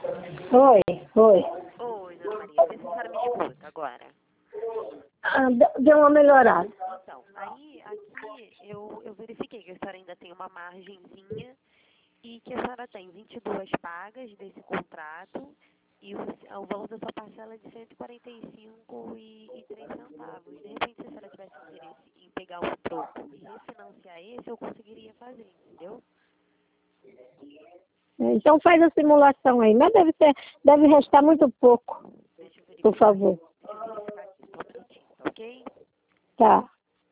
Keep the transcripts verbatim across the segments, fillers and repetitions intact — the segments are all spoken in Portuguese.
Oi, oi. Oi, dona Maria, vê se a senhora me escuta agora. Ah, de- deu uma melhorada. Então, aí aqui eu, eu verifiquei que a senhora ainda tem uma margenzinha e que a senhora tem vinte e duas pagas desse contrato e o, o valor da sua parcela é de cento e quarenta e cinco reais e três centavos. De repente, se a senhora tivesse interesse em pegar o troco e refinanciar esse, eu conseguiria fazer, entendeu? Então faz a simulação aí, mas deve ser, deve restar muito pouco, Deixa eu verificar, por favor. deixa eu verificar aqui, só um minutinho, tá ok? Tá.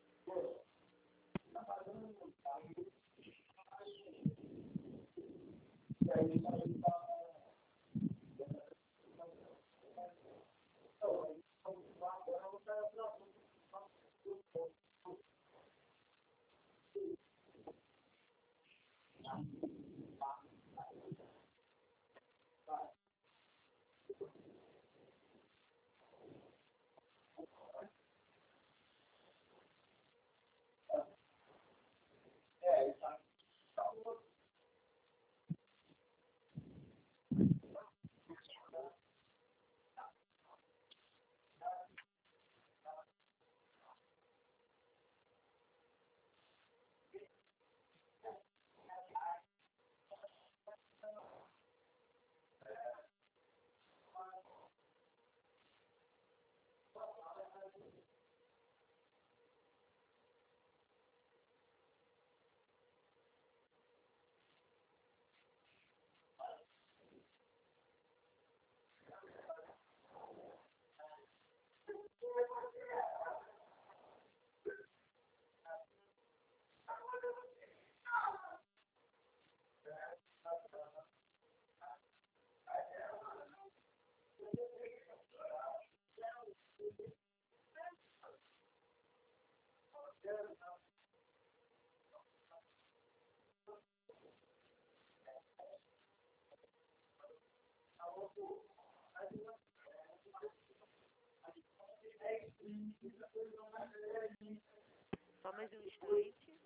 Só mais um instante.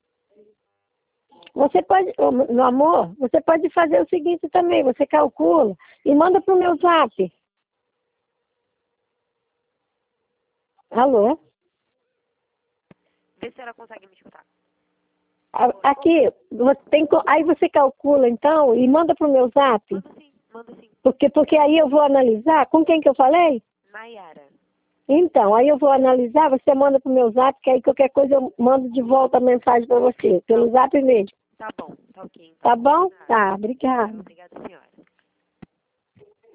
Você pode, ô, meu amor, você pode fazer o seguinte também, você calcula e manda pro meu zap. Alô? Vê se ela consegue me escutar. A- Aqui, você tem, co- aí você calcula então e manda pro meu zap. Manda sim, manda sim. Porque, porque aí eu vou analisar. Com quem que eu falei? Nayara. Então, aí eu vou analisar, você manda pro meu zap, que aí qualquer coisa eu mando de volta a mensagem para você, pelo zap mesmo. Tá bom, tá ok. Então. Tá bom? Nada. Tá, obrigada. Obrigada, senhora.